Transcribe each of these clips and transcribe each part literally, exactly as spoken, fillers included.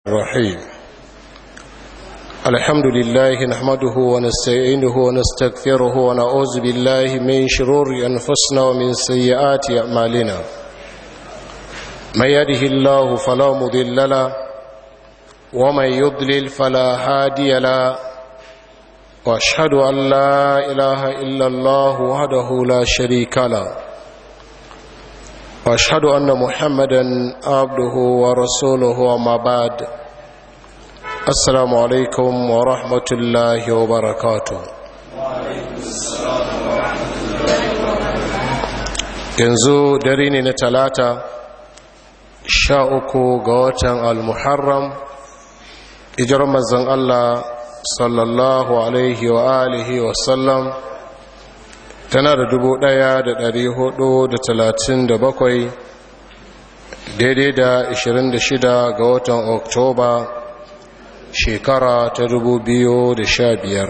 الرحيم الحمد لله نحمده ونستعينه ونستغفره ونعوذ بالله من شرور أنفسنا ومن سيئات أعمالنا من يهده الله فلا مضل له ومن يضلل فلا هادي له وأشهد أن لا إله إلا الله وحده لا شريك له واشهد ان محمدا عبده ورسوله وما بعد السلام عليكم ورحمه الله وبركاته yanzu dare ne na talata sha uku ga watan al-muharram hijirar manzon Allah sallallahu alaihi wa alihi wa sallam tana da dubu ɗaya da ɗari hudu da talatin da bakwai daidai da ashirin da shida ga watan oktoba shekara ta dubu biyu da sha biyar.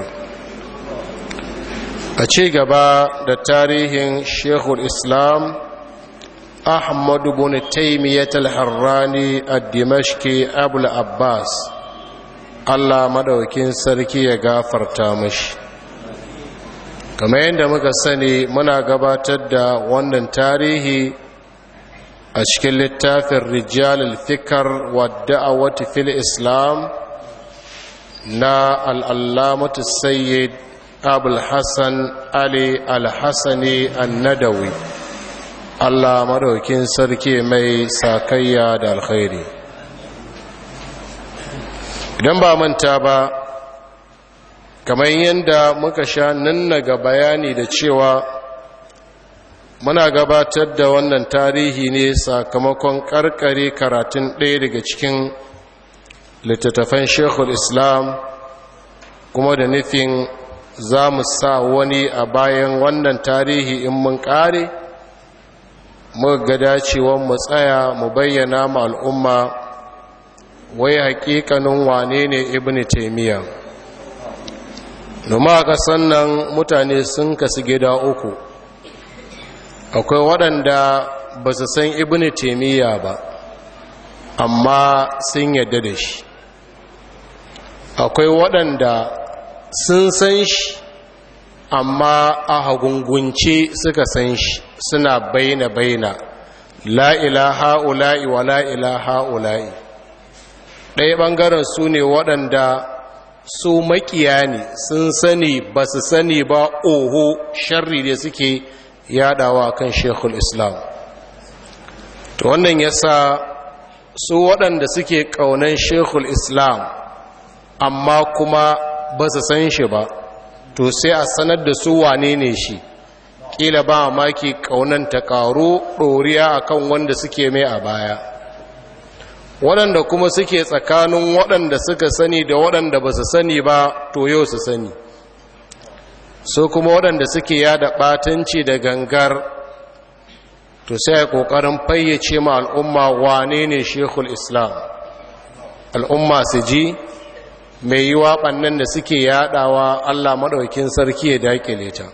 A ci gaba da tarihin shekul islam ahmadu bin taimiyyat al-harrani a dimashki abul abbas Allah madaukin sarki ya gafarta mashi. kamar yadda muka sani muna gabatar da wannan tarihi a cikin littafin rijal al-fikr wa da'awati fil islam na al-allamatu sayyid abul hasan ali al-hasani an-nadawi Allah madaukin sarki mai sakayya da alkhairi. Idan ba manta ba, kamar yadda muka sha nannaga bayani da cewa muna gabatar da wannan tarihi ne sakamakon karkare karatun ɗaya daga cikin littattafan shekul islam kuma da nufin za mu sa wani a bayan wannan tarihi in mun ƙare muka ga dacewan mu tsaya mu bayyana ma al'umma wai haƙiƙanin wane ne ibn taimiyya. Numa a ƙasan nan mutane sun kasu gida uku, akwai waɗanda ba su san ibn taimiyya ba amma sun yadda da shi, akwai waɗanda sun san shi amma a hagungunce suka san shi suna baina baina la ilaha ula'i wa la ilaha ula'i. ɗaya ɓangaren su ne waɗanda su makiya ne sun sani ba su sani ba oho sharri da suke yadawa kan shekul islam. To wannan yasa su waɗanda suke ƙaunan shekul islam amma kuma ba su san shi ba, to sai a sanar da su wane ne shi, ƙila ba maki ƙaunan ta ƙaru ɗoriya akan wanda suke mai a baya. Waɗanda kuma suke tsakanin waɗanda suka sani da waɗanda ba su sani ba, to yau su sani. So kuma waɗanda suke yada ɓatanci da gangar, to sai a ƙoƙarin fayyace ma al'umma wane ne shekul islam. Al'umma su ji mai yi waɓannan da suke yadawa Allah maɗaukin sarki ya daƙile ta.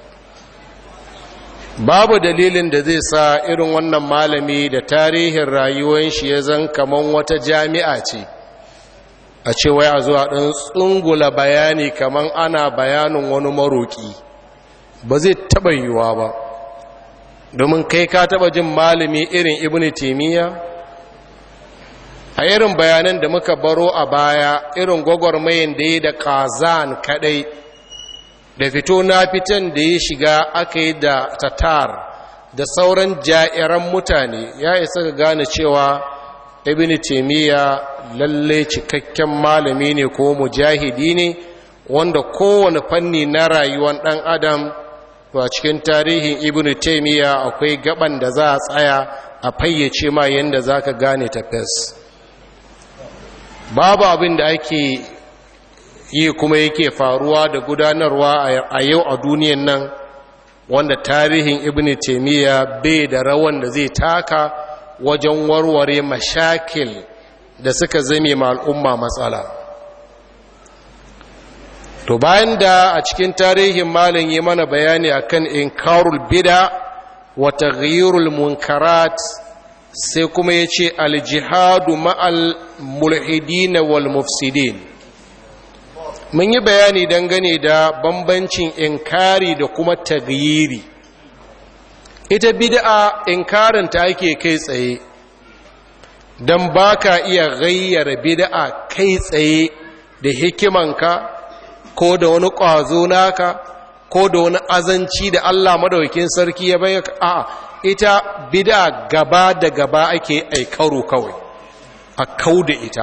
Babu dalilin da zai sa irin wannan malami da tarihin rayuwar shi ya zan kaman wata jami'a ce a ce wai a zuwa ɗin tsungula bayani kaman ana bayanin wani maroƙi, ba zai taɓa yiwuwa ba. Domin kai ka taɓa jin malami irin ibn taimiyya a irin bayanan da muka baro a baya, irin gwagwarmayin da ya da kazan kaɗai da fito na fitan da ya shiga aka yi da tatar da sauran ja'iran mutane, ya isa ga gane cewa ibn taimiyya lalle cikakken malami ne ko mujahidi ne wanda kowane fanni na rayuwar ɗan adam, to a cikin tarihin ibn taimiyya akwai gaban da za a tsaya a fayyace ma yadda za ka gane tafes. Babu abin da ake yi kuma yake faruwa da gudanarwa a yau a duniyan nan wanda tarihin ibn taimiyya bai da rawan da zai taka wajen warware mashakil da suka zame ma al'umma matsala. To bayan da a cikin tarihin malin yi mana bayani akan inkarul bid'a wa taghyirul munkarat, sai kuma ya ce aljihadu ma'al mulhidina wal mufsidin. Mun yi bayani dangane da bambancin inkari da kuma tagyiri. Ita bid'a inkarinta ake kai tsaye, don ba ka iya gayyara bid'a kai tsaye da hikimanka ko da wani ƙwazo naka ko da wani azanci da Allah madaukakin sarki ya bayyana. A'a, ita bid'a gaba da gaba ake aikaro kawai a kau da ita.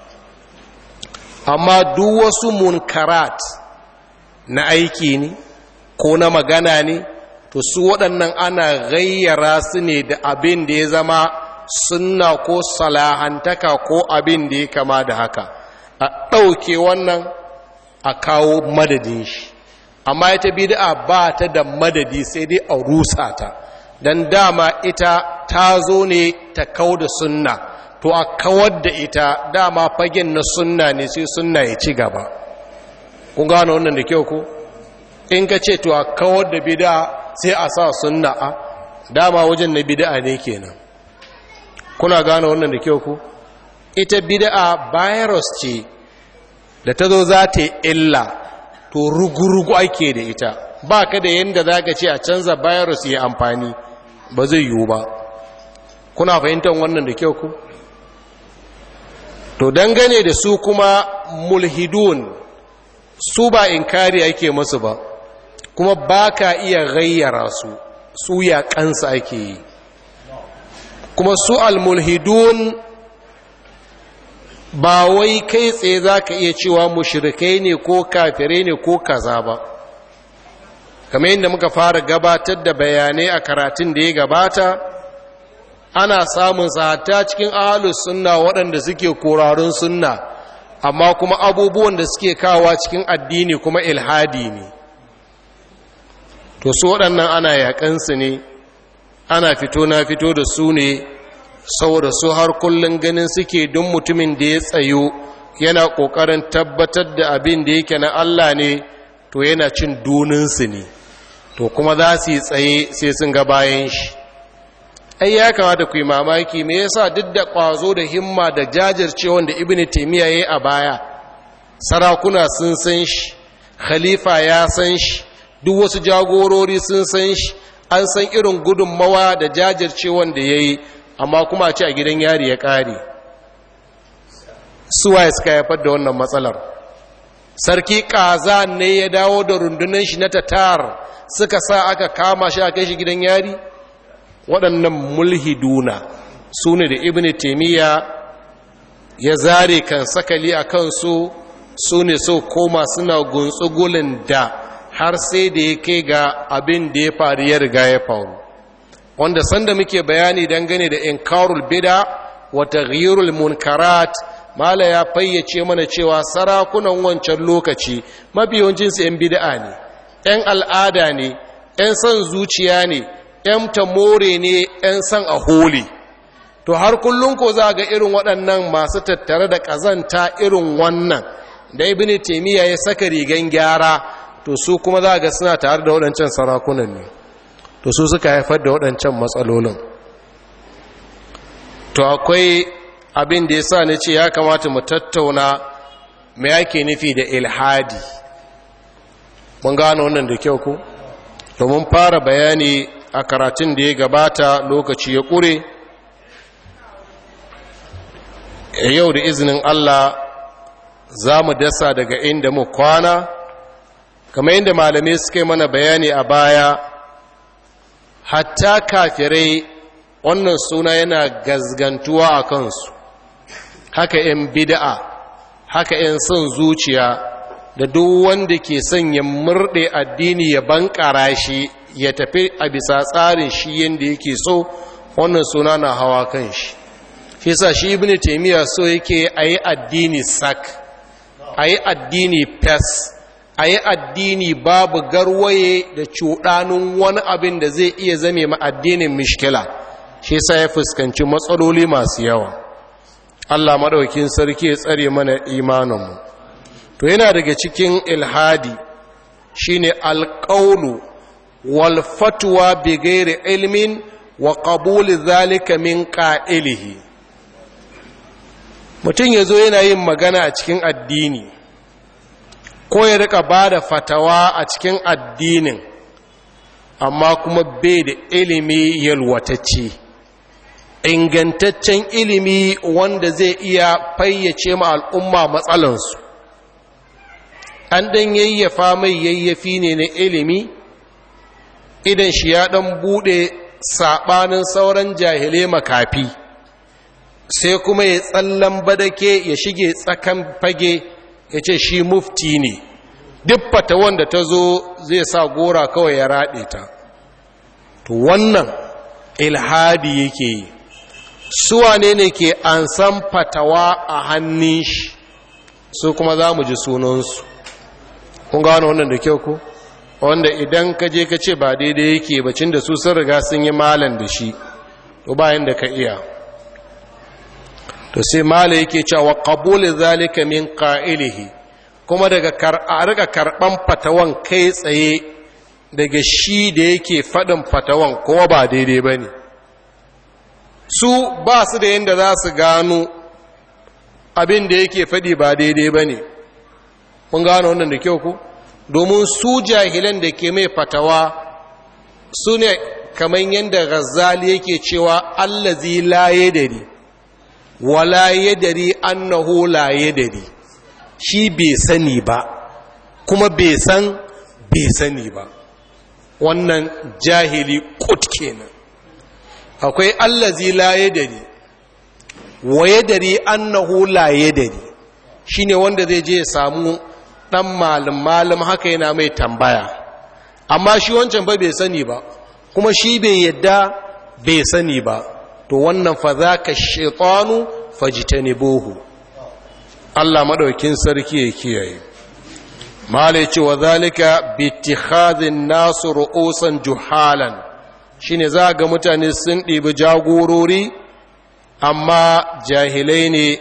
Amma duk wasu munkarat na aiki ne ko na magana ne, to su waɗannan ana gayyara su ne da abin da ya zama sunna ko salahantaka ko abin da ya kama da haka, a ɗauke wannan a kawo madadin shi. Amma ita bid'a ba ta da madadi, sai dai a rusa ta, don dama ita ta zo ne ta kau da sunna, to a kawar da ita dama fagen na sunna ne, sai sunna ya ci gaba. Kun gano wannan da kyau ko? In ka ce to a kawar da bid'a sai a sa sunna, a dama wajen na bid'a ne kenan. Kuna gano wannan da kyau ko? Ita bid'a virus ce da ta zo za ta yi illa, to rugurugu ake da ita. Ba ka da yadda za ka ce a canza virus ya amfani, ba zai yiwu ba. Kuna fahimtar wannan da kyau ku? To dangane da su kuma mulhidun, su ba inkari ake masu ba, kuma ba ka iya gayyara su, su ya kansa ake yi. Kuma su al-mulhidun ba wai kai tsaye za ka iya cewa mushrikai ne ko kafirai ne ko kaza ba. Kamar yadda muka fara gabatar da bayanai a karatun da ya gabata, ana samun sahata cikin ahlus sunna waɗanda suke korarun sunna, amma kuma abubuwan da suke kawa cikin addini kuma ilhadi ne. To su waɗannan ana yaƙansu ne, ana fito na fito da su ne, saboda su har kullum ganin suke don mutumin da ya tsayo yana ƙoƙarin tabbatar da abin da yake na Allah ne, to yana cin duninsu ne, to kuma za su yi tsaye sai sun ga bayan shi. Ai ya kamata ku yi mamaki, me yasa duk da ƙwazo da himma da jajircewan da Ibn Taymiyyah yayi a baya, sarakuna sun san shi, khalifa ya san shi, duk wasu jagorori sun san shi, an san irin gudunmawa da jajircewan da yayi, amma kuma a ce a gidan yari ya ƙare. Suwaye suka haifar da wannan matsalar? Sarki Kaza ne ya dawo da rundunar shi na Tatar suka sa aka kama shi a kai shi gidan yari? Waɗannan mulhiduna su ne da Ibn Taymiyyah ya zare kan sakali a kansu, su ne so koma suna guntsugulin da har sai da ya kai ga abin da ya faru ya riga ya faru. Wanda sanda muke bayani dangane da inkarul bid'a wa taghyirul munkarat, mala ya fayyace mana cewa sarakunan wancan lokaci mabiyancin su yan bid'a ne, yan al'ada ne, yan san zuciya ne, yan tamore ne, yan san a holi. To har kullun ko za ga irin waɗannan masu tattare da ƙazanta irin wannan da Ibn Taymiyyah ya saka rigan gyara, to su kuma za ga suna tare da waɗancan sarakunan ne, to su suka haifar da waɗancan matsalolin. To akwai abin da ya sa ni ce ya kamata mu tattauna me yake nufi da ilhadi. Mun gano wannan da kyau ku? To mun fara bayani a karatun da ya gabata, lokaci ya ƙure. Yau da izinin Allah za mu dasa daga inda mu kwana, kamar yadda malamai suka yi mana bayani a baya. Hatta kafirai wannan suna yana gazgantuwa a kansu, haka ‘yan bida'a, haka ‘yan son zuciya, da duk wanda ke son ya murɗe addini ya bankara shi ya tafi a bisa tsarin shi yadda yake so, wannan suna na hawa kan shi. Shi sa shi Ibn Taymiyyah so yake a yi addini sak, a yi addini fes, a yi addini babu garwaye da cuɗanin wani abin da zai iya zame ma addinin mishkila. Shi sa ya fuskanci matsaloli masu yawa. Allah maɗaukin sarki ya tsare mana imaninmu. To yana daga cikin ilhadi shine alƙaunu wal fatwa bi ghairi ilmin wa qabuli zalika min qa'ilihi. Mutum ya zo yana yin magana a cikin addini ko ya rika ba da fatawa a cikin addinin amma kuma bai da ilimi yalwatacce, ingantaccen ilimi wanda zai iya fayyace ma al'umma matsalansu. An dan yayyafa mai yayyafi ne na ilimi, idan shi ya dan bude sabanin sauran jahilai makafi, sai kuma ya tsallan badake ya shige tsakan fage ya ce shi mufti ne, duk fatawan da ta zo zai sa gora kawai ya raɗe ta. To wannan ilhadi yake yi. Suwa ne ne ke an san fatawa a hannun shi, su kuma za mu ji sunansu. Kun gano wannan da kyau ku? Wanda idan ka je ka ce ba daidai yake bacin da su sun riga sun yi malan da shi, to bayan da ka iya. To sai mala yake cewa qabuli zalika min qa'ilihi, kuma daga rika karban fatawan kai tsaye daga shi da yake fadin fatawan kowa ba daidai bane. Su ba su da yanda za su gano abin da yake fadi ba daidai bane. Mun gano wannan da kyau ku? Domin su jahilan da ke mai fatawa su ne kamar yadda Ghazali yake cewa allazi la yadari wala yadari annahu la yadari, shi bai sani ba kuma bai san bai sani ba. Wannan jahili kut kenan. Akwai allazi la yadari wa yadari annahu la yadari, shine wanda zai je ya samu dan malam malam haka yana mai tambaya, amma shi wancan ba bai sani ba kuma shi bai yadda bai sani ba. To wannan fa zaka shaytanu fajtanibuhu. Allah madaukin sarki ya kiyaye. Mala ce wa zalika bi ittikhadhin nas ru'usan juhalan, shine za ga mutane sun ɗibi jagorori amma jahilai ne,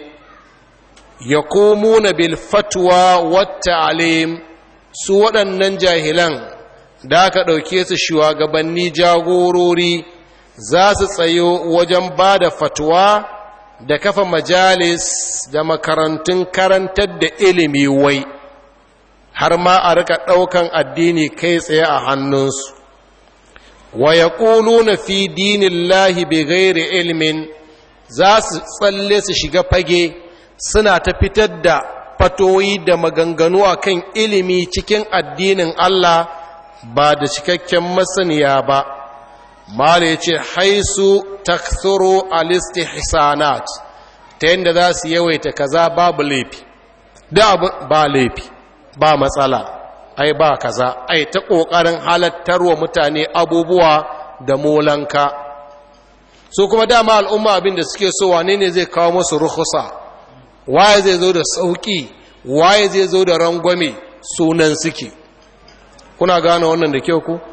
yakumuna bil fatwa wat ta'lim. Su waɗannan jahilan da aka ɗauke su shugabanni jagorori za su tsayo wajen ba da fatwa da kafa majalis da makarantun karantar da ilimi, wai har ma a rika ɗaukan addini kai tsaye a hannunsu. Wa yaquluna fi dinillahi bighairi ilmin, za su tsalle su shiga fage suna ta fitar da fatoyi da maganganu a kan ilimi cikin addinin Allah ba da cikakken masaniya ba. Mala ya ce haisu takthuru al-istihsanat, ta yadda za su yawaita kaza babu laifi, da abu ba laifi ba matsala, ai ba kaza, ai ta ƙoƙarin halattarwa mutane abubuwa da molanka. So kuma dama al'umma abin da suke so wane ne zai kawo musu rukhsa, waye zai zo da sauki, waye zai zo da rangwame, sunan suke. Kuna gane wannan da kyau ku?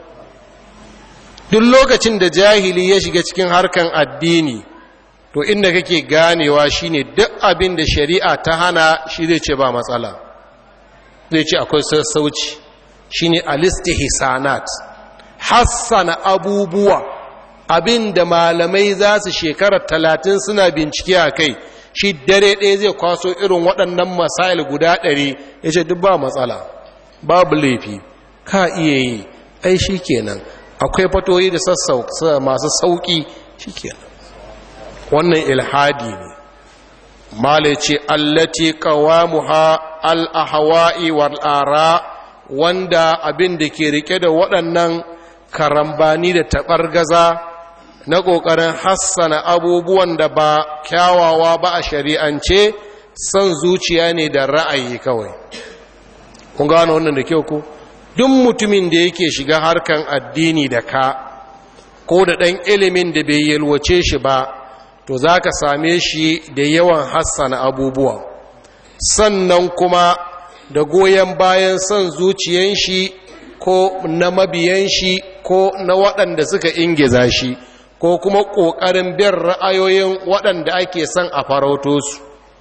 Duk lokacin da jahili ya shiga cikin harkan addini, to inda kake ganewa shine duk abin da shari'a ta hana shi zai ce ba matsala, zai ce akwai sassauci. Shine alistihsanat, hassana abubuwa, abin da malamai za su shekara talatin suna bincike a kai, shi dare ɗaya zai kwaso irin waɗannan masail guda ɗari, ya ce duk ba matsala, babu laifi, ka iya yi, ai shi kenan, akwai fatoyi da masu sauƙi, shi kenan. Wannan ilhadi ne. Mala ce allati qawamuha al-ahwa'i wal ara, wanda abin da ke rike da waɗannan karambani da taɓargaza na ƙoƙarin hassana abubuwan da ba kyawawa ba a shari'ance, son zuciya ne da ra'ayi kawai. Kun gano wannan da kyau ko? Duk mutumin da yake shiga harkan addini da ka, ko da ɗan ilimin da bai yalwace shi ba, to za ka same shi da yawan hassana abubuwa, sannan kuma da goyon bayan son zuciyan shi ko na mabiyan shi ko na waɗanda suka ingiza shi, ko kuma ƙoƙarin bin ra'ayoyin waɗanda ake son a farauto su.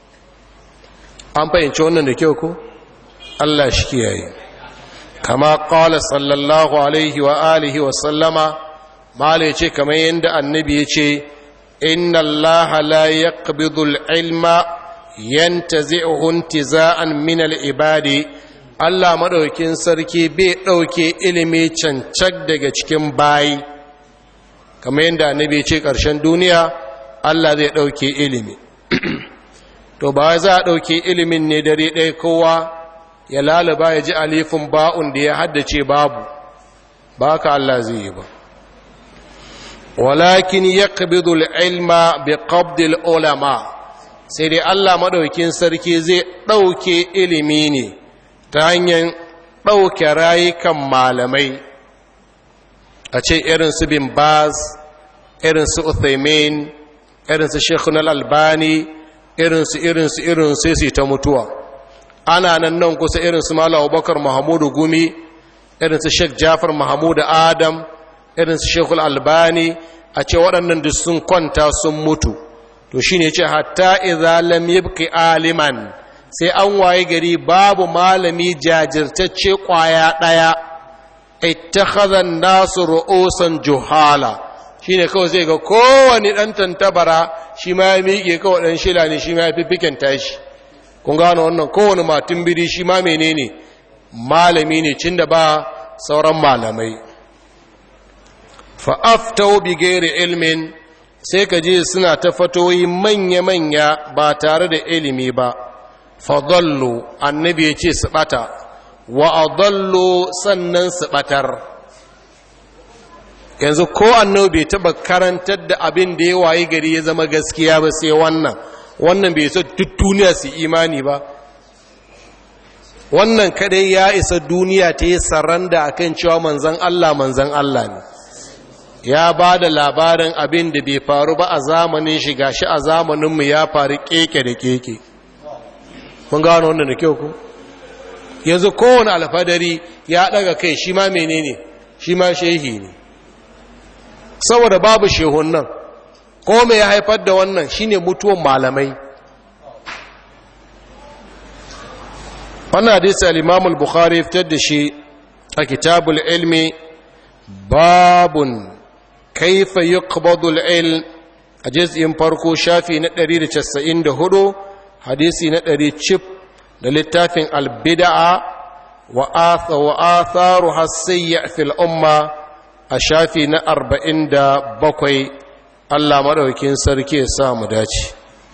An fahimci wannan da kyau ko? Allah shi kiyaye. Kama ƙala sallallahu alaihi wa alihi wa sallama, mala ya ce kamar yadda annabi ya ce inna allaha la yaqbidu al-ilma yantazi'uhu intiza'an min al-ibadi Allah madaukin sarki bai dauke ilimi cancak daga cikin bayi kamar yadda annabi ya ce ƙarshen duniya Allah zai dauke ilimi to ba za a dauke ilimin ne dare ɗaya kowa ya lalaba ya ji alifin ba'un da ya haddace babu ba ka Allah zai yi ba walakin yaqbidu al-ilma biqabdi al-ulama sai dai Allah madaukin sarki zai dauke ilimi ne ta hanyar dauke rayukan malamai a ce irin su bin Baz irin su Uthaymin irin su Sheikhul Albani irin su irin su irin sai su ta mutuwa ana nan nan kusa irin su Malam Abubakar Mahmudu Gumi irin su Sheikh Jafar Mahmudu Adam irin su Sheikhul Albani a ce waɗannan duk sun kwanta sun mutu to shine yace hatta idza lam yabqi aliman sai an waye gari babu malami jajirtacce kwaya daya ittakhadha an-nasu ru'usan juhala shine kawai zai ga kowani dan tantabara shi ma ya miƙe kawai dan shila ne shi ma ya fifiken tashi kun gano wannan kowani matun biri shi ma menene malami ne cinda ba sauran malamai fa'aftau bi gairi ilmin sai ka je suna ta fatoyi manya-manya ba tare da ilimi ba fadallo annabi ya ce su ɓata wa adallo sannan su ɓatar yanzu ko annabi bai taɓa karantar da abin da ya waye gari ya zama gaskiya ba sai wannan wannan bai isa duk duniya su imani ba wannan kadai ya isa duniya ta yi saranda akan cewa manzan Allah manzan Allah ne ya ba da labarin abin da bai faru ba a zamanin shi gashi a zamaninmu ya faru keke da keke mun gano wannan da kyau ku yanzu kowane alfadari ya daga kai shi ma menene shi ma shehi ne saboda babu shehun nan ko me ya haifar da wannan shine mutuwan malamai wannan hadisi al-Imam al-Bukhari fitar da shi a kitabul ilmi babun kaifa yuqbadu al-ilm a juz'in farko shafi na ɗari da casa'in da hudu hadisi na ɗari cif da littafin al-bid'a wa atha wa atharu hasayya fil umma a shafi na arba'in da bakwai Allah madaukakin sarki ya sa mu dace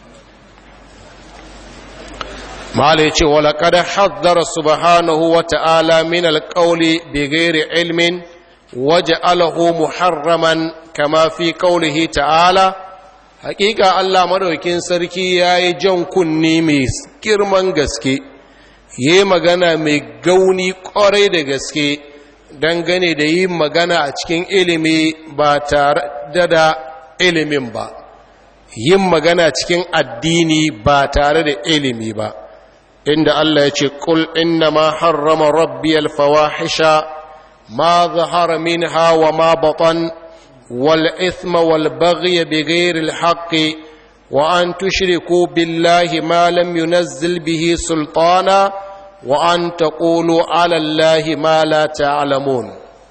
mala yace wala qad haddara subhanahu wa ta'ala min al-qawli bighairi ilmin waja'alahu muharraman kama fi qawlihi ta'ala haqiqa Allah madaukin sarki yayi jan kunni mai girman gaske yayi magana mai gauni kwarai da gaske dangane da yin magana a cikin ilimi ba tare da ilimin ba yin magana cikin addini ba tare da ilimi ba inda Allah ya ce qul inna ma harrama rabbi al-fawahisha ما ظهر منها وما بطن والإثم والبغي بغير الحق وأن تشركوا بالله ما لم ينزل به سلطانا وأن تقولوا على الله ما لا تعلمون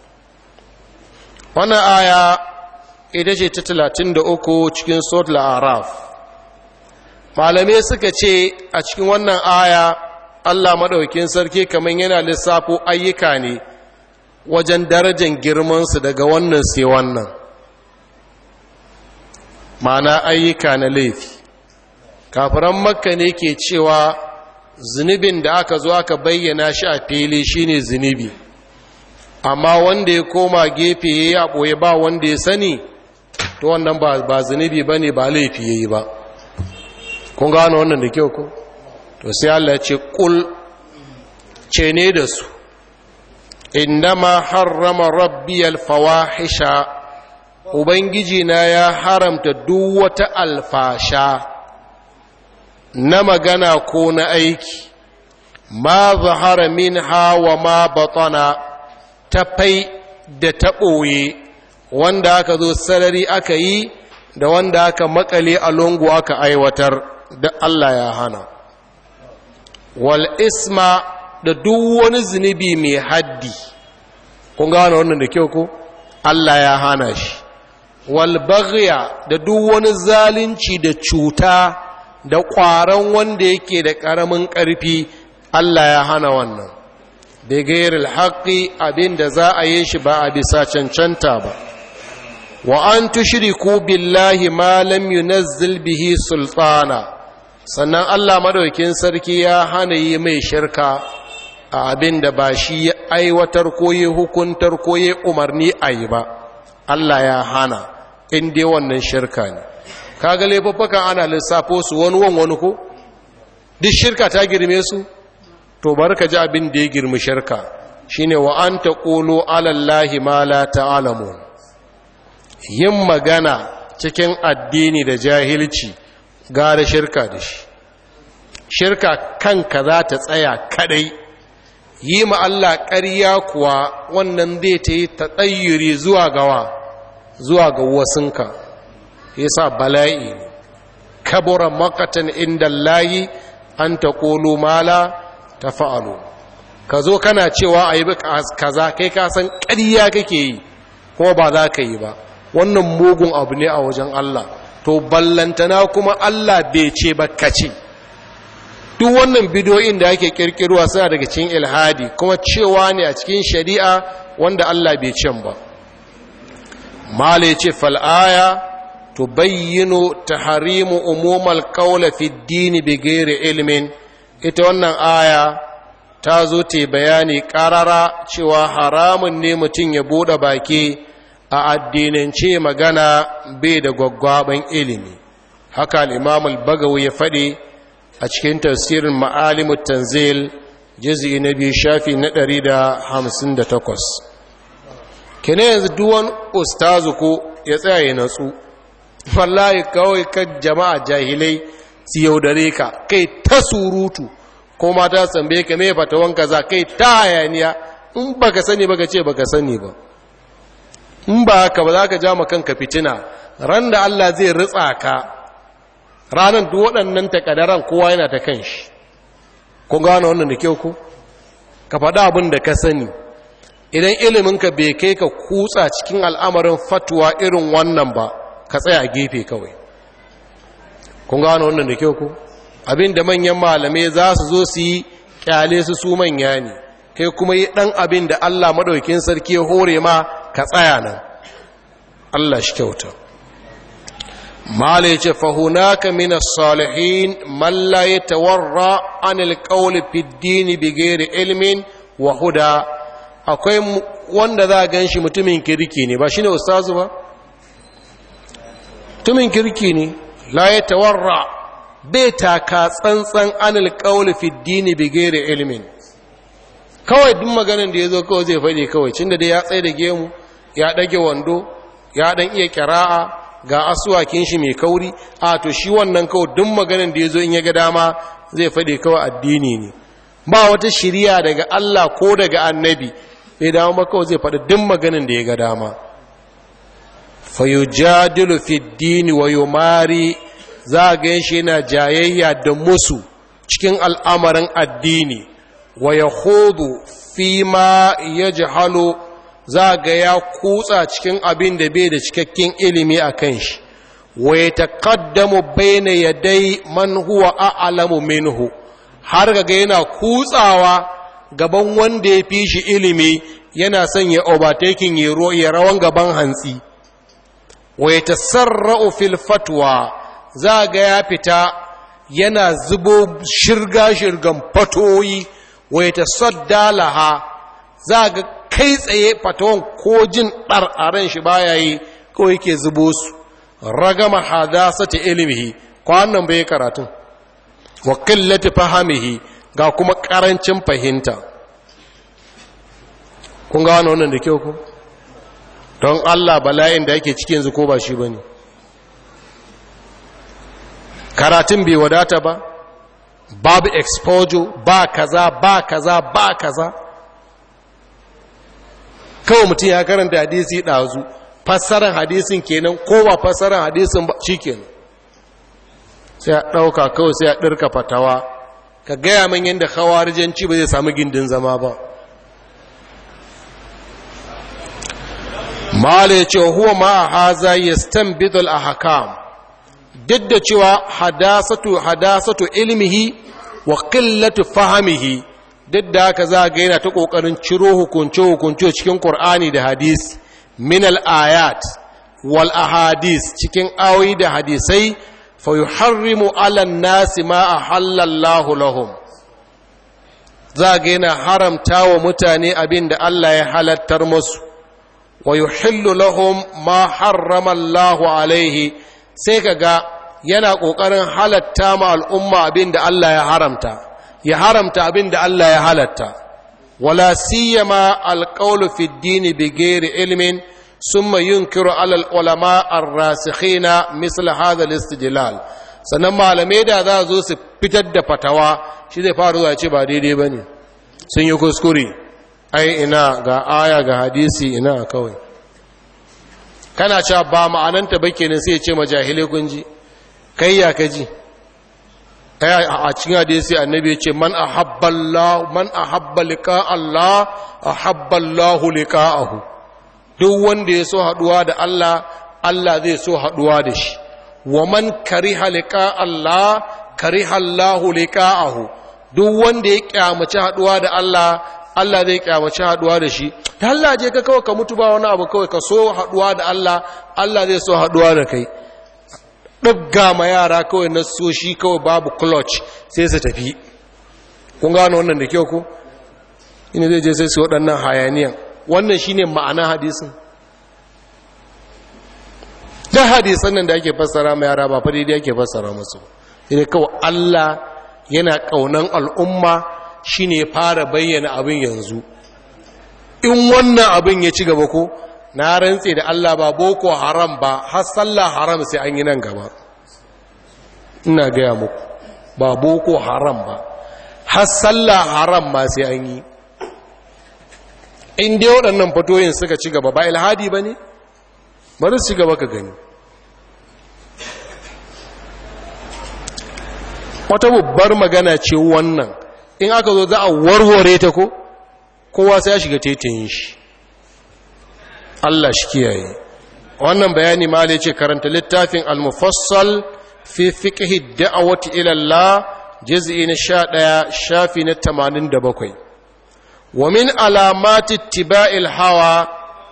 وانا آية إذا جيت تلاتين دا أكو cikin سورة الأعراف malamai suka ce a cikin wannan aya Allah madaukakin sarki kaman yana lissafo ayyuka ne wajen darajar girmansu daga wannan sai wannan ma'ana ayyuka na laifi kafiran makka ne ke cewa zunubin da aka zo aka bayyana shi a fili shine zunubi amma wanda ya koma gefe ya yi a ɓoye ba wanda ya sani to wannan ba zunubi ba ne ba laifi ya yi ba kun gano wannan da kyau ko to sai Allah ya ce kul ce ne da su innama harrama rabbiyal fawahisha ubangiji na ya haramta duk wata alfasha na magana ko na aiki ma zahara minha wa ma batana ta fai da ta ɓoye wanda aka zo sarari aka yi da wanda aka makale a lungu aka aiwatar da Allah ya hana wal isma da duk wani zunubi mai haddi kun gano wannan da kyau ko Allah ya hana shi wal baghya da duk wani zalunci da cuta da ƙwaron wanda yake da ƙaramin ƙarfi Allah ya hana wannan da gairil haqqi abinda za a yi shi ba a bisa cancanta ba wa an tushriku billahi ma lam yunazzil bihi sultana sannan Allah madaukakin sarki ya hana yi mai shirka a abinda ba shi ya aiwatar ko ya hukuntar ko ya umarni a yi ba Allah ya hana in dai wannan shirka ne kaga laifuffukan ana lissafo su wani wani wani ko duk shirka ta girme su to barka ji abin da ya girmi shirka shine wa an taqulu ala allahi ma la ta'lamun yin magana cikin addini da jahilci gara shirka da shi shirka kanka za ta tsaya kadai yi ma Allah ƙarya kuwa wannan zai ta yi ta tsayyuri zuwa gawa zuwa ga wasunka yasa bala'i ne kabura makatan inda layi an ta ƙolo mala ta fa'alo ka zo kana cewa a yi kaza kai kasan ƙarya kake yi kuma ba za ka yi ba wannan mugun abu ne a wajen Allah to ballantana kuma Allah bai ce ba ka ce duk wannan bidiyoyin da ake kirkirwa suna daga cikin ilhadi kuma cewa ne a cikin shari'a wanda Allah bai cin ba mala yace fal aya tubayyinu tahrimu umumal qawla fi ad-din bighairi ilmin ita wannan aya ta zo ta bayani karara cewa haramun ne mutum ya bude baki a addinance magana bai da gwaggwaban ilimi haka al-imam al-bagawi ya faɗi a cikin tafsirin ma'alimut tanzil juz'i na biyu shafi na ɗari da hamsin da takwas kene yanzu duwan ustazu ko ya tsaya ya natsu wallahi kawai kan jama'a jahilai su yaudare ka kai ta surutu ko mata sambe ka me fatawan kaza kai ta hayaniya in baka sani baka ce baka sani ba in ba haka ba za ka ja kanka fitina ran da Allah zai ritsa ka ranar duk waɗannan takadaran kowa yana ta kan shi kun gano wannan da kyau ku ka faɗa abin da ka sani idan iliminka bai kai ka kutsa cikin al'amarin fatuwa irin wannan ba ka tsaya a gefe kawai kun gano wannan da kyau ku abin da manyan malamai za su zo su yi kyale su su manya ne kai kuma yi ɗan abin da Allah maɗaukin sarki ya hore ma ka tsaya nan Allah shi kyauta mala ya ce fahunaka mina salihin malla ya tawarra an alƙawli fiddini bigere ilmin wa huda akwai wanda za a gan shi mutumin kirki ne ba shi ne ustazu ba mutumin kirki ne la ya tawarra bai taka tsantsan an alƙawli fiddini bigere ilmin kawai duk maganin da ya zo kawai zai faɗi kawai cin da dai ya tsaye da gemu ya ɗage wando ya ɗan iya ƙira'a ga asuwakin shi mai kauri a to shi wannan kawai duk maganin da ya zo in ya ga dama zai faɗi kawai addini ne ba wata shiriya daga Allah ko daga annabi bai dama ba kawai zai faɗi duk maganin da ya ga dama fayujadilu fi dini wa yumari za ga shi yana jayayya da musu cikin al'amarin addini wa yahudu fi ma yajhalu za ga ya kutsa cikin abin da bai da cikakken ilimi a kan shi wa ya taƙaddamu bayna yadai man huwa a'lamu minhu har ga yana kutsawa gaban wanda ya fi shi ilimi yana son ya overtaking ya rawan gaban hantsi wa ya tasarra'u fil fatwa za ga ya fita yana zubo shirga-shirgan fatoyi wa ya tasadda laha za ga kai tsaye fatawan ko jin ɗar a ran shi baya yi kawai yake zubo su ragama hadasati ilmihi kwanan bai karatun wa qillati fahimihi ga kuma karancin fahimta kun ga wannan da kyau ko don Allah bala'in da yake cikin yanzu ko ba shi bane karatun bai wadata ba babu exposure ba kaza ba kaza ba kaza kawai mutum ya karanta hadisi ɗazu fassarar hadisin kenan ko ba fassarar hadisin ba shi kenan sai a ɗauka kawai sai a ɗirka fatawa ka gaya min yadda hawarijanci ba zai samu gindin zama ba mala yace huwa ma haza yastanbidu al-ahkam, duk da cewa hadasatu hadasatu ilmihi wa qillatu fahmihi, duk da haka za ga yana ta kokarin ciro hukunce hukunce cikin Qur'ani da hadisi, min al-ayat wal ahadis, cikin ayoyi da hadisai, fa yuharrimu ala an-nasi ma ahalla Allahu lahum, za ga yana haramta wa mutane abin da Allah ya halattar musu, wa yuhillu lahum ma harrama Allahu alaihi, sai kaga yana kokarin halatta ma al'umma abin da Allah ya haramta, ya haramta abin da Allah ya halatta. wala siyama alqawlu fi ad-din bighairi ilmin summa yunkiru ala al-ulama ar-rasikhina misl hadha al-istidlal. sannan malamai da za zo su fitar da fatawa, shi zai fara zuwa ce ba daidai bane, sun yi kuskure, ai ina ga aya ga hadisi ina kawai, kana cewa ba ma'ananta ba kenan sai ya ce majahile kun ji, kai ya kaji a cikin hadisi annabi ya ce man ahabba Allah man ahabba liqa Allah ahabba Allah liqa'ahu, duk wanda ya so haduwa da Allah Allah zai so haduwa da shi, wa man kariha liqa Allah kariha Allah liqa'ahu, duk wanda ya kyamaci haduwa da Allah Allah zai kyamaci haduwa da shi. ta Allah je ka kawai ka mutu ba wani abu, kawai ka so haduwa da Allah Allah zai so haduwa da kai. ɗabga ma yara kawai na so shi kawai babu clutch sai su tafi. kun gano wannan da kyau ko ina zai je sai su waɗannan hayaniyan, wannan shine ma'ana hadisin. da hadisan nan da ake fassara ma yara ba fa daidai ake fassara musu, sai kawai Allah yana kaunan al'umma shine ya fara bayyana abin yanzu. in wannan abin ya ci gaba ko na rantse da Allah ba boko haram ba har sallah haram sai an yi nan gaba, ina gaya muku ba boko haram ba har sallah haram ma sai an yi. in dai waɗannan fatoyin suka ci gaba ba ilhadi ba ne, bari su ci gaba ka gani. wata babbar magana ce wannan, in aka zo za a warware ta ko kowa sai ya shiga tetayin shi. Allah shi kiyaye. wannan bayani ma ce karanta littafin al-mufassal fi fiqhi da'awati ila Allah juz'i na sha ɗaya shafi na tamanin da bakwai. wa min alamati ittiba'il hawa,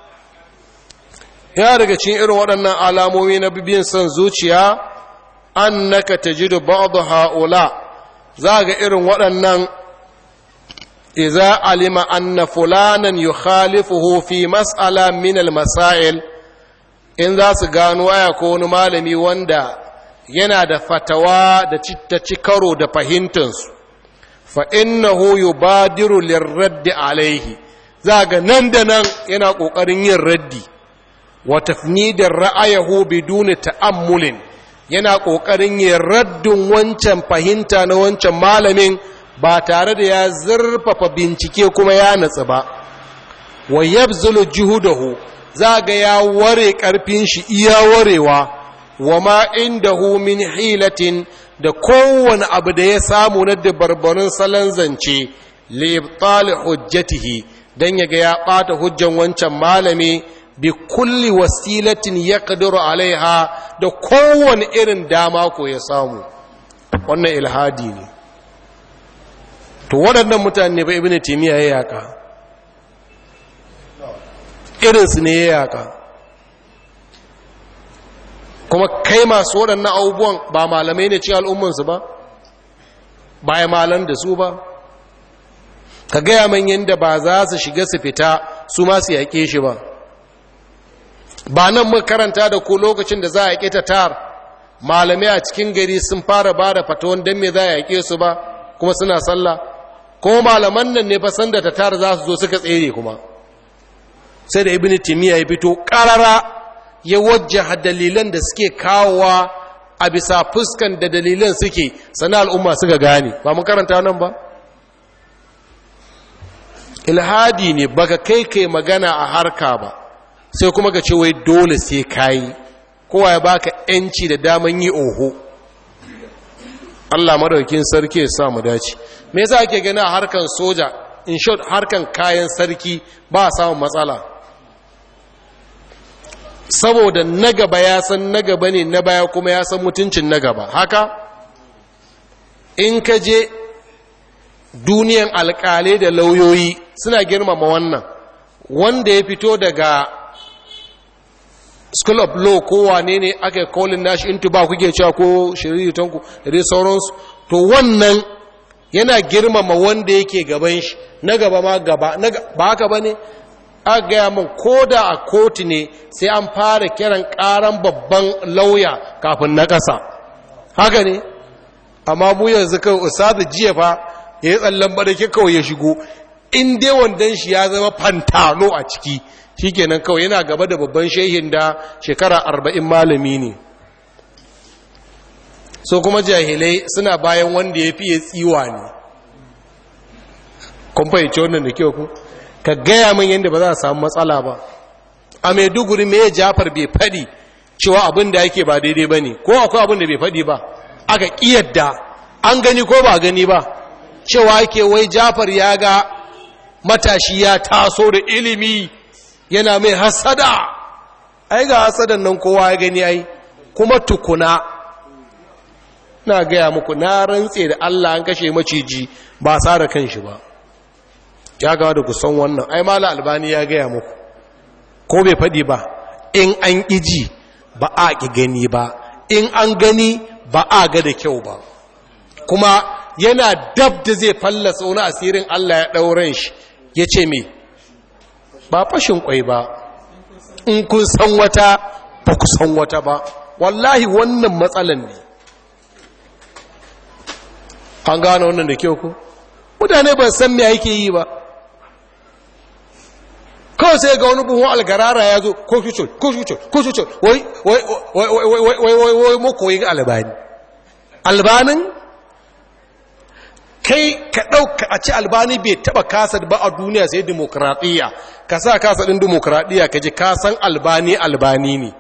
ya daga cikin irin waɗannan alamomi na bibiyin son zuciya, annaka tajidu ba'd haula, za ga irin waɗannan إذا علم أن فلانا يخالفه في مسألة من المسائل إن ذا سغانو يكون مالمي وندا ينادى فتوى دا تشكرو دا فهنتنس فإنه يبادر للرد عليه ذاك نندنا ينا قوقرين الرد وتفنيد رأيه بدون تأمل ينا قوقرين الرد وانشان فهنتان وانشان مالمين ba tare da ya zurfafa bincike kuma ya natsu ba. wa yabzulu juhudahu, za ga ya ware karfin shi iya warewa, wa ma indahu min hilatin, da kowane abu da ya samu na dabarbarun salon zance, li ibtal hujjatihi, dan yaga ya bata hujjan wancan malami, bi kulli wasilatin yaqdiru alaiha, da kowane irin dama ko ya samu. wannan ilhadi ne. to waɗannan mutane ba ibn taymiya ya yaka, irinsu ne ya yaka. kuma kai masu waɗannan abubuwan ba malamai ne cikin al'ummansu ba, ba ya malan da su ba, ka gaya man yadda ba za su shiga su fita su ma su yaƙe shi ba. ba nan mun karanta da ku lokacin da za a yaƙe ta tar, malamai a cikin gari sun fara ba da fatawan don me za a yaƙe su ba, kuma suna sallah. kuma malaman nan ne fasan da tatar za su zo suka tsere, kuma sai da ibn timiya ya fito karara ya wajjaha dalilan da suke kawowa a bisa fuskan da dalilan suke, sana al'umma suka gane. ba mun karanta nan ba? ilhadi ne, baka kai kai magana a harka ba sai kuma ka ce wai dole sai kayi, kowa ya baka yanci da daman yi oho. Allah madaukin sarki ya sa mu dace. me yasa ake gani a harkan soja, in short harkan kayan sarki ba a samun matsala? saboda na gaba ya san na gaba ne, na baya kuma ya san mutuncin na gaba. Haka in ka je duniyan alƙalai da lauyoyi suna girmama wannan, wanda ya fito daga school of law ko wane ne aka kolin nashi into ba kuke cewa ko shiritanku da dai sauransu, to wannan yana girmama wanda yake gaban shi, na gaba ma gaba, ba haka ba ne? Aka gaya min ko da a kotu ne sai an fara kiran karan babban lauya kafin na ƙasa, haka ne? Amma mu yanzu kan ustazu jiya fa ya yi tsallan barake kawai ya shigo, in dai wandan shi ya zama fantano a ciki, shi kenan kawai yana gaba da babban shehin da shekara arba'in malami ne. So kuma jahilai suna bayan wanda ya fiye tsiwa ne. Kun fahimci wannan da kyau ku? Ka gaya min yadda ba za a samu matsala ba. A Maiduguri me Jafar bai faɗi cewa abin da yake ba daidai ba ne, ko akwai abin da bai faɗi ba, aka ƙiyarda, an gani ko ba gani ba, cewa ake wai Jafar ya ga matashi ya taso da ilimi yana mai hasada. Ai ga hasadan nan kowa ya gani ai, kuma tukuna na gaya muku, na rantse da Allah an kashe maciji ba sa da kanshi ba. Ya gawa da kusan wannan, ai mala albani ya gaya muku, ko bai faɗi ba, in an ƙiji ba a ƙi gani ba, in an gani ba a ga da kyau ba. Kuma yana dab da zai fallasa wani asirin Allah ya ɗauren shi, ya ce me, ba fashin kwai ba, in kun san wata ba ku san wata ba, wallahi wannan matsalan ne. An gano wannan da kyau ku? Mutane ba san me yake yi ba. Kawai sai ga wani buhun algarara ya zo, ko shucul, ko shucul, ko shucul, wai, wai, wai, wai, wai, wai, wai, wai, wai, makoyin albani. Albanin? Kai ka ɗauka a ci albani bai taɓa kasa ba a duniya sai dimokuraɗiyya, ka sa kasa ɗin dimokuraɗiyya ka ji kasan albani albani ne.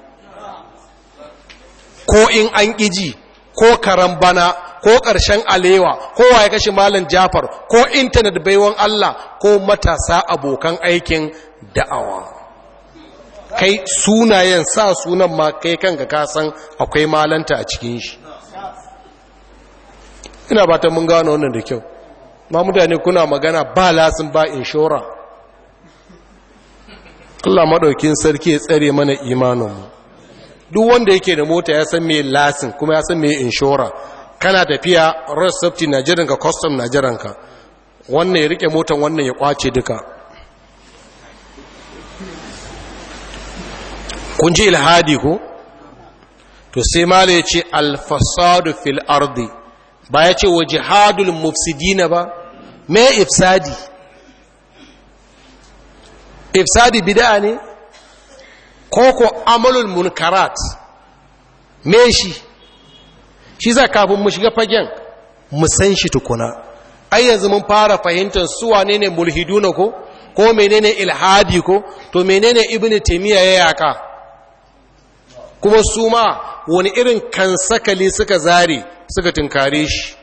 Ko in an ƙiji, ko karan bana, ko ƙarshen alewa, ko waye kashe malam Jafar, ko intanet baiwan Allah, ko matasa abokan aikin da'awa. Kai sunayen sa sunan ma kai kanka kasan akwai malanta a cikin shi. Ina ba ta mun gano wannan da kyau. Ma mutane kuna magana ba lasin ba inshora. Allah maɗaukin sarki ya tsare mana imaninmu. Duk wanda yake da mota ya san me lasin kuma ya san me inshora. Kana tafiya road safety na jiranka, custom na jiranka, wannan ya rike motan wannan ya kwace duka. Kun ji ilhadi ko? To sai mala ya ce alfasadu fil ardi, ba ya ce wa jihadul mufsidina ba. Me ifsadi? Ifsadi bid'a ne ko ko amalul munkarat? Me shi? Shi za kafin mu shiga fagen mu san shi tukuna. Ai yanzu mun fara fahimtar su wane ne mulhiduna ko ko menene ilhadi ko to menene ibnu taymiya ya yaka, kuma su ma wani irin kansakali suka zare suka tunkare shi.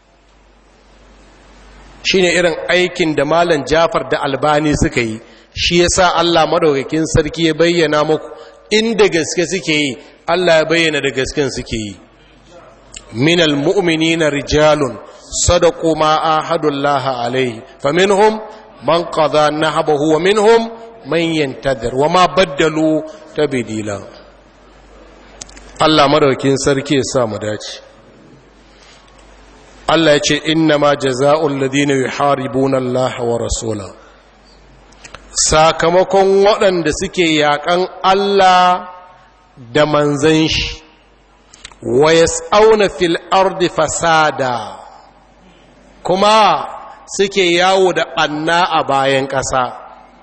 Shine irin aikin da malam Jafar da Albani suka yi. Shi yasa Allah madaukakin sarki ya bayyana muku inda gaske suke yi, Allah ya bayyana da gasken suke yi. Minal mu'minina rijalun sadaqu ma ahadullahi alayhi faminhum man qada nahbahu wa minhum man yantazir wa ma baddalu tabdila. Allah madaukakin sarki ya sa mu dace. Allah ya ce innama jazaa'ul ladina yuharibuna Allah wa rasulahu, sakamakon waɗanda suke yaƙan Allah da manzan shi, wa yas'auna fil ardi fasada, kuma suke yawo da ɓanna a bayan ƙasa.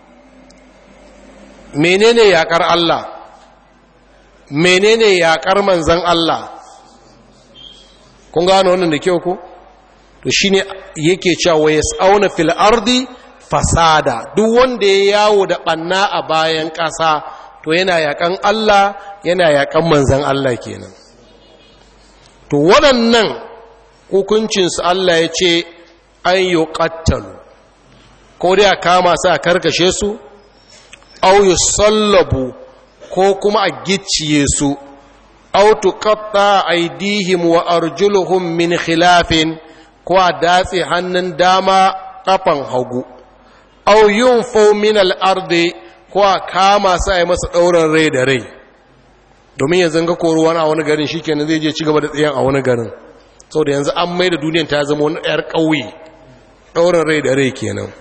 Menene yaƙar Allah? Menene yaƙar manzan Allah? Kun gano wannan da kyau ko? To shine yake cewa wa yas'auna fil ardi fasada, duk wanda ya yawo da ɓanna a bayan ƙasa to yana yaƙan Allah, yana yaƙan manzan Allah kenan. To waɗannan hukuncinsu Allah ya ce an yi ƙattalu, ko dai a kama su a karkashe su, au yi sallabu, ko kuma a gicciye su aw tuqatta aydihim wa arjuluhum min khilafin ko a datse hannun dama kafan hagu aw yunfaw min al-ardi ko a kama su a yi masa ɗaurin rai da rai domin yanzu ga koruwa a wani garin shikenan zai je ci gaba da tsayen a wani garin saboda yanzu an mai da duniyan ta zama wani ɗayar ƙauye ɗaurin rai da rai kenan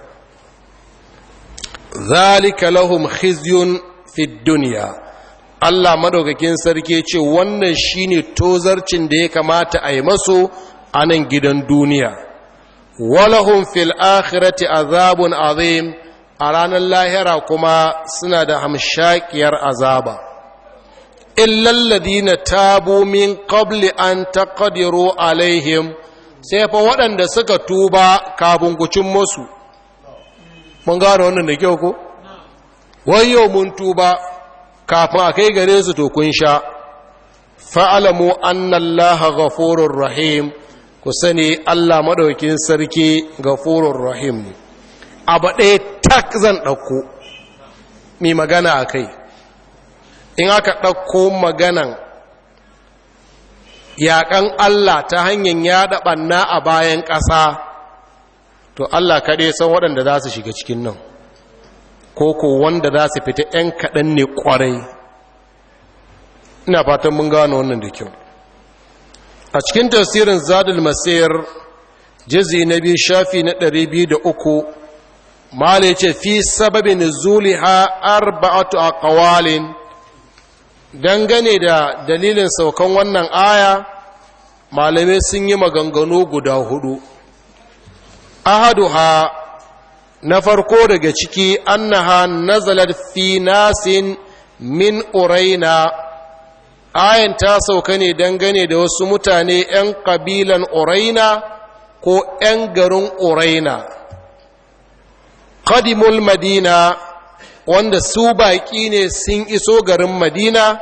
zalika lahum khizyun fid dunya Allah madaukakin sarki ce wannan shine tozarcin da ya kamata a yi masu a nan gidan duniya walahum fil akhirati azabun azim a ranar lahira kuma suna da hamshakiyar azaba illal ladina tabu min qabli an taqdiru alaihim sai fa waɗanda suka tuba kafin gucin musu mun gano wannan da kyau ko wayo mun tuba kafin a kai gare su to kun sha fa'alamu annallaha ghafurur rahim ku sani Allah madaukakin sarki ghafurur rahim ne abu ɗaya tak zan ɗauko mai magana a kai in aka ɗauko maganan yaƙan Allah ta hanyar yaɗa ɓanna a bayan ƙasa to Allah kaɗai san waɗanda za su shiga cikin nan ko ko wanda za su fita ‘yan kaɗan ne ƙwarai ina fatan mun gano wannan da kyau a cikin tafsirin zadul masir jizi na biyu shafi na ɗari biyu da uku mala ce fi sababin zuliha arba'atu aqwalin dangane da dalilin saukan wannan aya malamai sun yi maganganu guda hudu ahaduha na farko daga ciki annaha nazalat fi nasin min uraina ayan ta sauka ne dangane da wasu mutane 'yan kabilan uraina ko 'yan garin uraina qadimul madina wanda su baƙi ne sun iso garin madina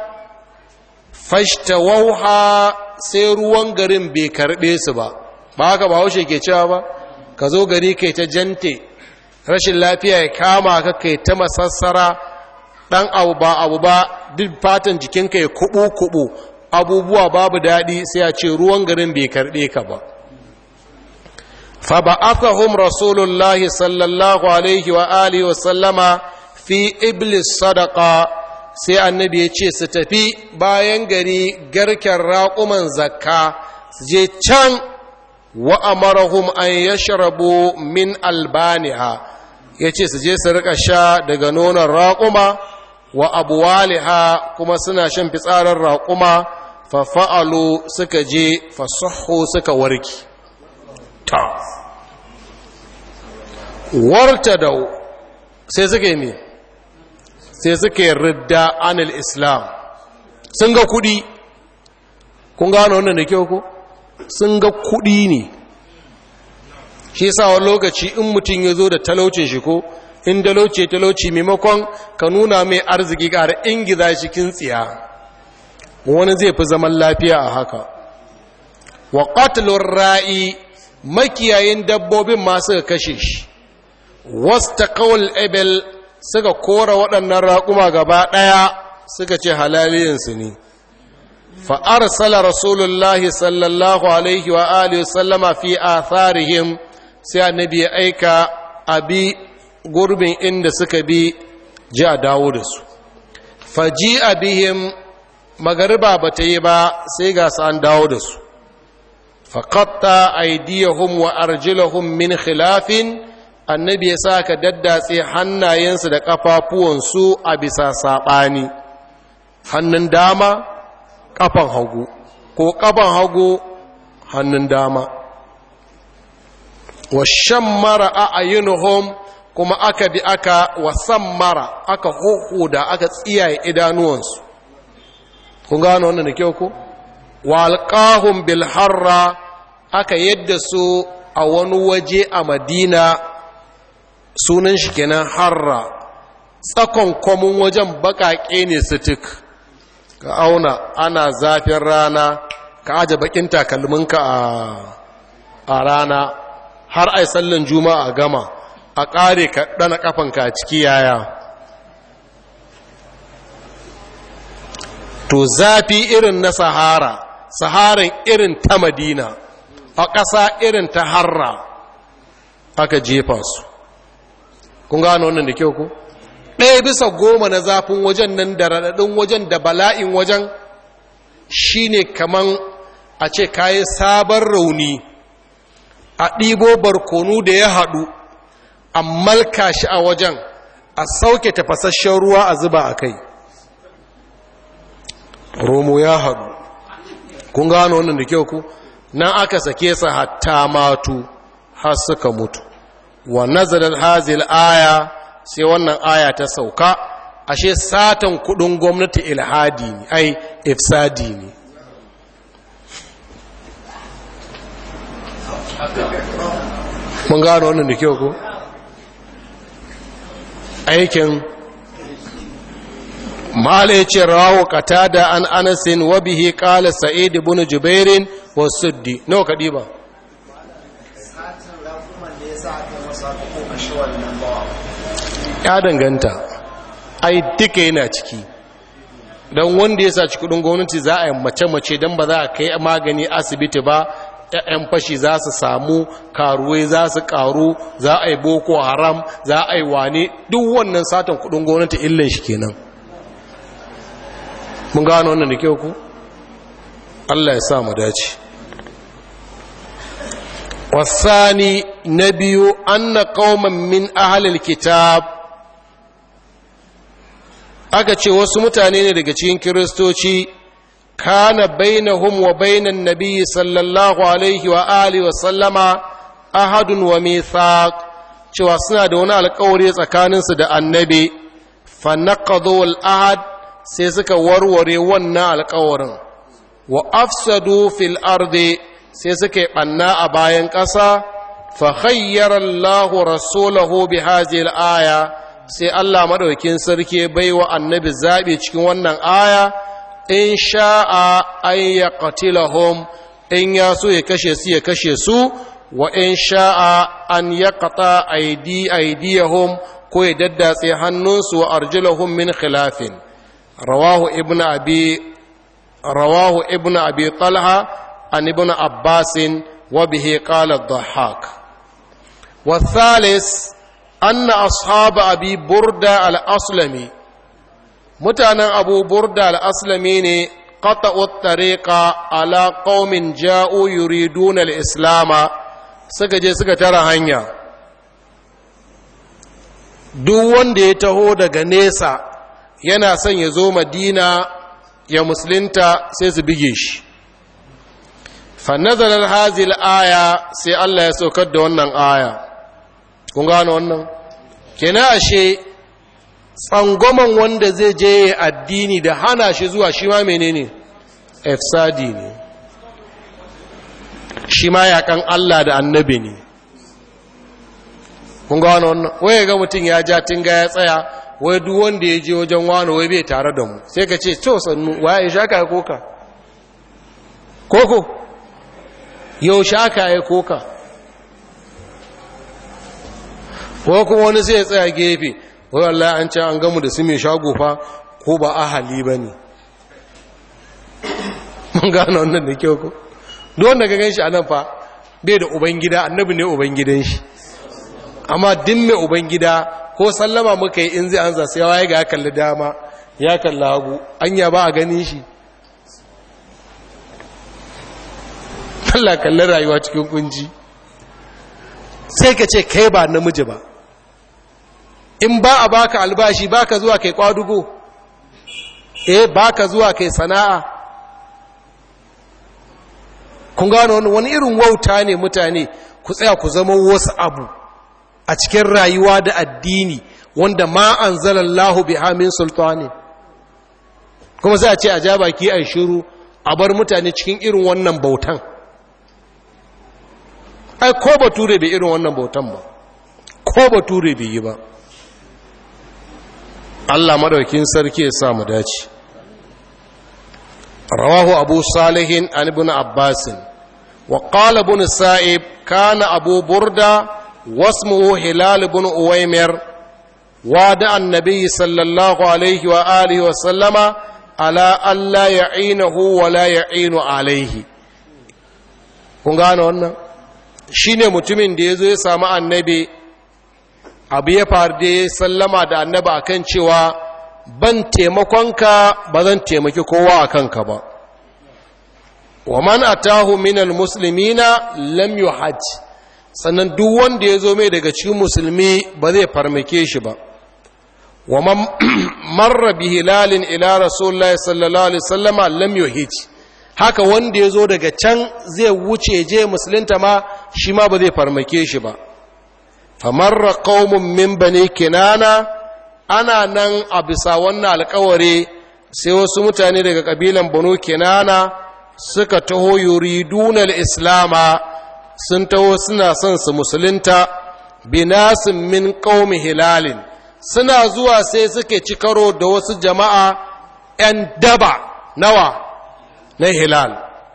fashtawauha sai ruwan garin bai karɓe su ba ba haka ba haushe ke cewa ba ka zo gari kai ta jante rashin lafiya ya kama ka kai ta masassara ɗan abu ba abu ba duk fatan jikinka ya kuɓu-kuɓu abubuwa babu daɗi sai a ce ruwan garin bai karɓe ka ba fa ba'athahum rasulullahi sallallahu alaihi wa alihi wa sallama fi iblis sadaqa sai annabi ya ce su tafi bayan gari garken raƙuman zakka su je can wa amarahum an yashrabu min albaniha yace su je su rika sha daga nonon raƙuma wa abwaliha kuma suna shan fitsarin raƙuma fa fa'alu suka je fa sahhu suka warki ta warta da sai suka yi sai suka yi ridda anil islam sun ga kudi kun gano wannan da kyau ko sun ga kudi ne shi yasa wani lokaci in mutum ya zo da talaucin shi ko in talauce talauci maimakon ka nuna mai arziki ƙara ingiza cikin tsiya wani zai fi zaman lafiya a haka wa qatlur ra'i makiyayin dabbobin ma suka kashe shi wastaqawul ibil suka kora waɗannan raƙuma gaba ɗaya suka ce halaliyansu ne fa arsala rasulullahi sallallahu alaihi wa alihi sallama fi atharihim sai annabi ya aika abi gurbin inda suka bi ji a dawo da su faji abihim magariba ba ta yi ba sai ga su an dawo da su faƙatta aidiyahum wa arjilahum min khilafin annabi ya sa ka daddatse hannayensu da ƙafafuwansu a bisa saɓani hannun dama ƙafan hagu ko ƙafan hagu hannun dama wa shammara a ayyunuhum kuma aka bi aka wasammara aka huhuda aka tsiyaye idanuwansu kun gano wannan da kyau ko wa alqahum bil harra aka yadda su a wani waje a Madina sunan shi kenan harra tsakon kwamin wajen bakake ne sitik ka auna ana zafin rana ka aje bakin takalminka a a rana har ai sallan juma'a gama a ƙare ka ɗana ƙafanka a ciki yaya to zafi irin na sahara saharan irin ta madina a ƙasa irin ta harra aka jefa su kun gano wannan da kyau ku ɗaya bisa goma na zafin wajen nan da raɗaɗin wajen da bala'in wajen shine kaman a ce kayi sabon rauni a ɗibo barkonu da ya haɗu a malka shi a wajen a sauke tafasasshen ruwa a zuba a kai romo ya haɗu kun gano wannan da kyau ku nan aka sake sa hatta matu har suka mutu wa nazarar hazil aya sai wannan aya ta sauka ashe satan kudin gwamnati ilhadi ne ai ifsadi ne mun gano wannan da kyau ko aikin mala yace rawu qatada an anasin wa bihi qala sa'id ibn jubair wa suddi no kadiba ya danganta ai duka yana ciki don wanda ya saci kudin gwamnati za a yi mace-mace don ba za a kai magani asibiti ba ‘yan fashi za su samu karuwai za su karu za a yi boko haram za a yi wane duk wannan satan kudin gwamnati illan shi kenan mun gano wannan da kyau ku Allah ya sa mu dace wasani na biyu anna qauman min ahlil kitab aka ce wasu mutane ne daga cikin kiristoci kana bainahum wa bainan nabiyyi sallallahu alaihi wa alihi wa sallama ahadun wa mithaq cewa suna da wani alƙawari tsakaninsu da annabi fa naqadu al ahad sai suka warware wannan alƙawarin wa afsadu fil ardi sai suka yi ɓanna a bayan ƙasa fa khayyara Allahu rasulahu bi hadhihi al-aya sai Allah madaukin sarki baiwa annabi zabi cikin wannan aya in sha'a an yaqtilahum in ya so ya kashe su ya kashe su wa in sha'a an yaqta aidi aidiyahum ko ya daddatse hannunsu wa arjulahum min khilafin rawahu ibnu abi rawahu ibnu abi talha عن ابن عباس وبه قال الضحاك والثالث أن أصحاب أبي بردة الأسلمي متانا أبو بردة الأسلمي قطعوا الطريق على قوم جاءوا يريدون الإسلام سكجي سكتر هنيا duk wanda ya taho daga nesa yana son ya zo madina ya musulunta sai su bige shi fannazalar hazil aya sai Allah ya saukar da wannan aya kun gano wannan kena ashe tsangwaman wanda zai je addini da hana shi zuwa shi ma menene ifsadi ne shi ma yakan Allah da annabi ne kun gano wannan waye ga mutum ya ja tinga ya tsaya wai duk wanda ya je wajen wani wai bai tare da mu sai ka ce to sannu waye shaka ya koka koko yau shaka ya koka ko kuma wani sai ya tsaya gefe wai Allah an ce an gamu da su mai shago fa ko ba ahali ba ne mun gano wannan da kyau ko duk wanda ga ganshi anan fa bai da ubangida annabi ne ubangidan shi amma din mai ubangida ko sallama muka yi in zai anza sai ya ga ya kalli dama ya kalli hagu anya ba a ganin shi Allah kallon rayuwa cikin kunji sai ka ce kai ba namiji ba in ba a baka albashi baka zuwa kai kwadugo eh baka zuwa kai sana'a kun gano wani irin wauta ne mutane ku tsaya ku zama wasu abu a cikin rayuwa da addini wanda ma anzalallahu biha min sultani kuma sai a ce a ja baki ai shiru a bar mutane cikin irin wannan bautan ai ko bature bai irin wannan bautan ba ko bature bai yi ba Allah madaukin sarki ya sa mu dace rawahu abu salihin an ibn abbas wa qala ibn sa'ib kana abu burda wasmuhu hilal ibn uwaymir wada annabi sallallahu alaihi wa alihi wa sallama ala alla ya'inahu wa la ya'inu alaihi. Kun gane wannan? Shine mutumin da yazo ya samu annabi, abu ya faru da ya sallama da annabi akan cewa ban taimakonka ba zan taimaki kowa akan ka ba. Wa man atahu minal muslimina lam yuhajj, sannan duk wanda ya zo mai daga cikin musulmi ba zai farmake shi ba. Wa man marra bi hilalin ila rasulullahi sallallahu alaihi wasallama lam yuhij, haka wanda ya zo daga can zai wuce je musulunta ma shi ma ba zai farmake shi ba. Famarra qaumun min bani kinana, ana nan a bisa wannan alƙawari sai wasu mutane daga kabilan banu kinana suka taho yuriduna al-islama, sun taho suna son su musulunta, binasin min qaumi hilalin, suna zuwa sai suke ci karo da wasu jama'a ‘yan daba nawa na hilal,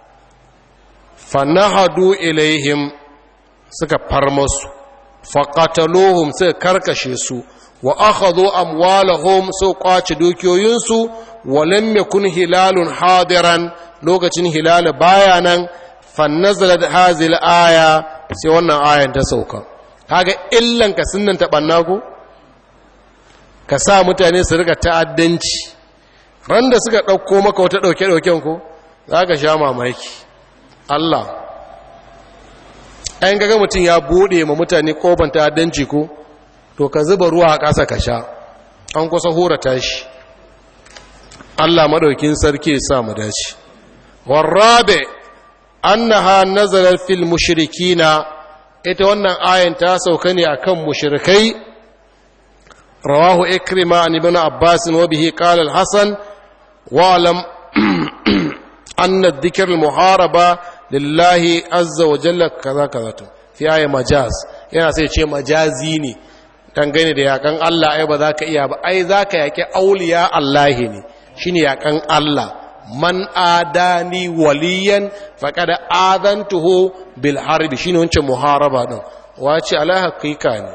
fanahadu ilaihim, suka farmasu, faƙatalohum suka karkashe su, wa akhadhu amwalahum su kwace dukiyoyinsu, wa lam yakun hilalun hadiran, lokacin hilal baya nan. Fannazalat hazil aya, sai wannan ayan ta sauka. Kaga illan ka sunnan ta banna ko ka sa mutane su rika ta'addanci, ran da suka dauko maka wata dauke dauken ko zaka sha mamaki. Allah ayin kaga mutun ya bude ma mutane kofar ta'addanci ko to ka zuba ruwa a ƙasa ka sha, an kusa hura tashi. Allah madaukin sarki ya sa mu dace. Warabe annaha nazalat fil mushrikina, ita wannan ayan ta sauka ne akan mushrikai. Rawahu Ikrima an ibn Abbas wa bihi qala al-Hasan wa lam anna dhikr al-muharaba lillahi azza wa jalla kaza kaza fi aya majaz, yana sai ce majazi ne dangane da yakan Allah. Ai ba za ka iya ba, ai za ka yaki auliya Allah ne, shine yakan Allah. Man adani waliyan faqad adantuhu bil harbi, shine wancan muharaba din. Wace ala hakika ne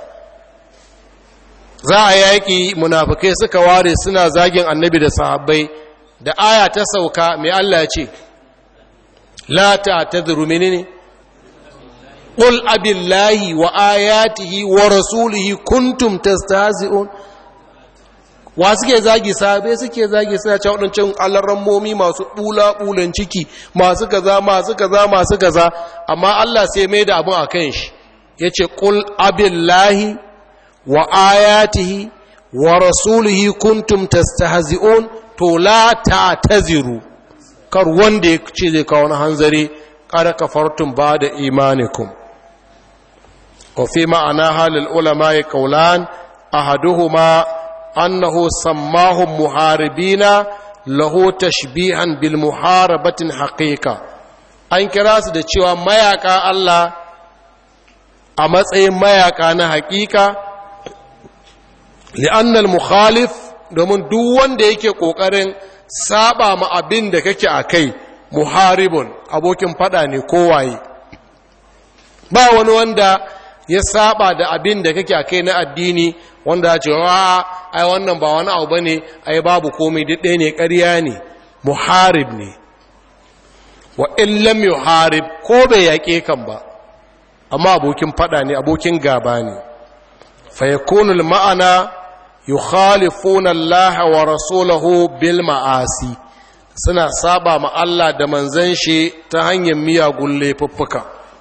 za a yaki, munafikai suka ware suna zagin annabi da sahabbai, da aya ta sauka mai Allah ya ce la ta'tadhiru minni qul abillahi wa ayatihi wa rasulihi kuntum tastahzi'un. Wa suke zagi? sahabe suke zagi, suna cewa wadancan alarammomi masu bula-bulan ciki, masu kaza masu kaza masu kaza. Amma Allah sai mai da abin a kan shi, ya ce ƙul abillahi wa ayatihi wa rasulihi kuntum tastahzi'un, to la ta'taziru, kar wanda ya ce zai kawo wani hanzari, kada kafartum ba da imanikum. wa fi ma'ana halil ulama ya kaulan, ahaduhuma أنه سماهم محاربين له تشبيها بالمحاربة حقيقة. an kira su da cewa mayaka Allah a matsayin mayaka na hakika, li'annal mukhalif, domin duk wanda yake kokarin saba ma abin da kake akai, muharibun, abokin fada ne kowaye. Ba wani wanda ya saba da abin da kake akai na addini wanda ya ce wa ai wannan ba wani abu bane, ai babu komai, duk ɗaya ne, ƙarya ne, muharib ne. Wa in lam yuharib, ko bai yaƙe kan ba, amma abokin fada ne, abokin gaba ne. Fa yakunu al ma'ana yukhalifuna Allah wa rasulahu bil ma'asi, suna saba ma Allah da manzon shi ta hanyar miyagun laifuffuka.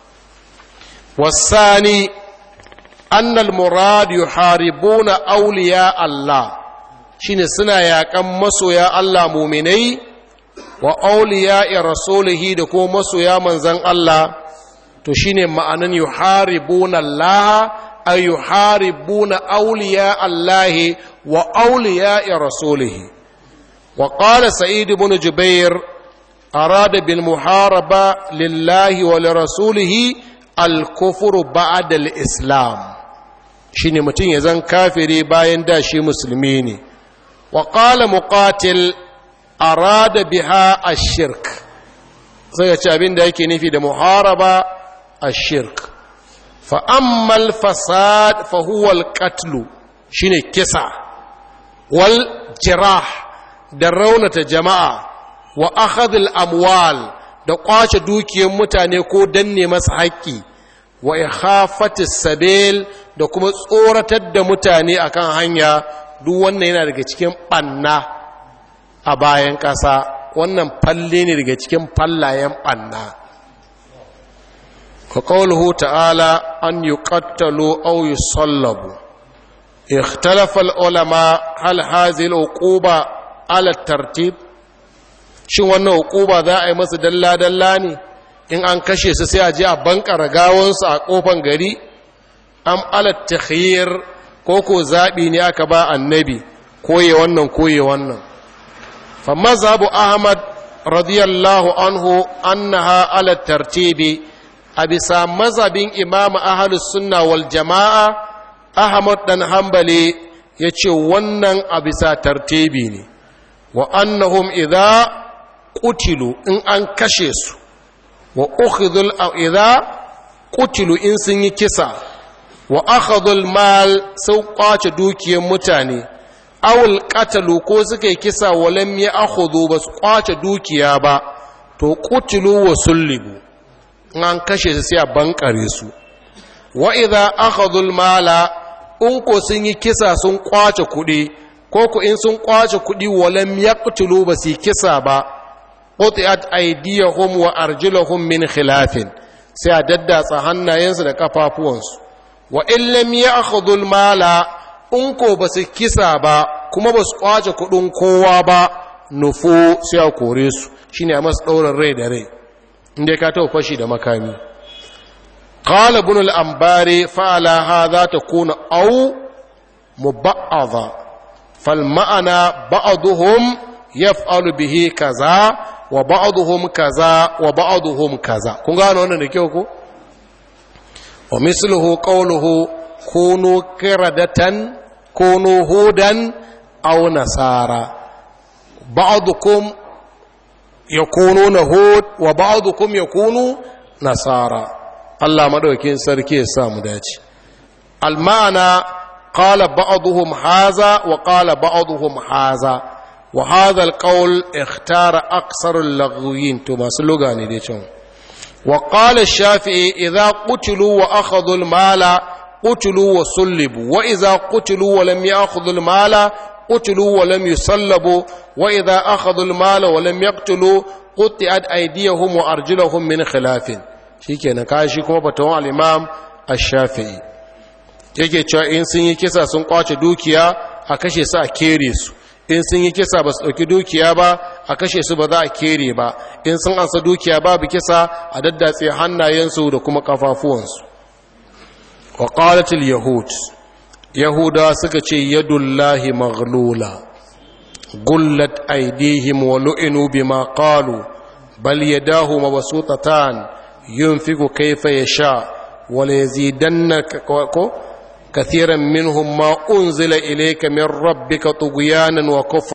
Wasani أن المراد يحاربون أولياء الله، شين سنا يقام مسو يا الله مؤمني، وأولياء رسوله دكو مسو يا منزن الله، تشين معنى يحاربون الله أي يحاربون أولياء الله وأولياء رسوله. وقال سعيد بن جبير أراد بالمحاربة لله ولرسوله الكفر بعد الإسلام، shine mutum ya zan kafiri bayan da shi musulmi ne. Wa qala muqatil arada biha ash-shirk, sai ya ce abin da yake nufi da muharaba ash-shirk. Fa amma al-fasad fa huwa al-qatl, shine kisa, wal jirah da raunata jama'a wa akhadhul amwal da kwace dukiyar mutane ko danne masa haƙƙi wa ikhafatis sabil da kuma tsoratar da mutane akan hanya duk wannan yana daga cikin ɓanna a bayan ƙasa wannan falle ne daga cikin fallayen ɓanna ka qawluhu ta'ala an yuqattalu aw yusallabu ikhtalafa al-ulama hal hadhihi al-uquba ala tartib shin wannan uquba za a yi masa dalla dalla ne in an kashe su sai a je a bankara gawansu a kofan gari am ala takhyir ko ko zabi ne aka ba annabi koye wannan koye wannan fa mazhabu ahmad radiyallahu anhu annaha ala tartibi abisa mazhabin imam ahlus sunna wal jamaa ahmad dan hanbali yace wannan abisa tartibi ne wa annahum idha qutilu in an kashe su wa ukhidhul idha qutilu in sun yi kisa wa akhadhul mal sau kwace dukiyar mutane awul qatalu ko suka yi kisa walam ya akhudhu bas kwace dukiya ba to qutilu wa sullibu in an kashe su sai a bankare su wa idha akhadhul mala in ko sun yi kisa sun kwace kuɗi ko ku in sun kwace kuɗi walam yaqtulu bas yi kisa ba qutiat aydiyahum wa arjuluhum min khilafin sai a daddatsa hannayensu da kafafuwansu wa in lam ya'khudhul mala in ko basu kisa ba kuma basu kwace kudin kowa ba nufu sai a kore su shine a masu daurin rai da rai inda ka tawo fashi da makami qala ibn al-anbari fa ala hadha takuna aw muba'adha fal ma'ana ba'dhum yaf'alu bihi kaza wa ba'dhum kaza wa ba'dhum kaza kun gano wannan da kyau ko wa misluhu qawluhu kunu qiradatan kunu hudan aw nasara ba'dukum yakununa hud wa ba'dukum yakunu nasara Allah madaukakin sarki ya sa mu dace al ma'ana qala ba'dhum haza wa qala ba'dhum haza وهذا القول اختار أكثر اللغويين تما سلوغاني دي چون وقال الشافعي إذا قتلوا وأخذوا المال قتلوا وصلبوا وإذا قتلوا ولم يأخذوا المال قتلوا ولم يصلبوا وإذا أخذوا المال ولم يقتلوا قطعت أيديهم وأرجلهم من خلاف شيكي نكاشي كما بتوان الإمام الشافعي yake cewa in sun yi kisa sun kwace dukiya a kashe su a kere su in sun yi kisa ba su ɗauki dukiya ba a kashe su ba za a kere ba in sun ansa dukiya babu kisa a daddatse hannayensu da kuma kafafuwansu wa qalatil yahud yahuda suka ce yadullahi maghlula gullat aydihim wa lu'inu bima qalu bal yadahu mabsutatan yunfiqu kayfa yasha wa la yazidanna ko كثيرا منهم ما أنزل إليك من ربك طغيانا وكفرا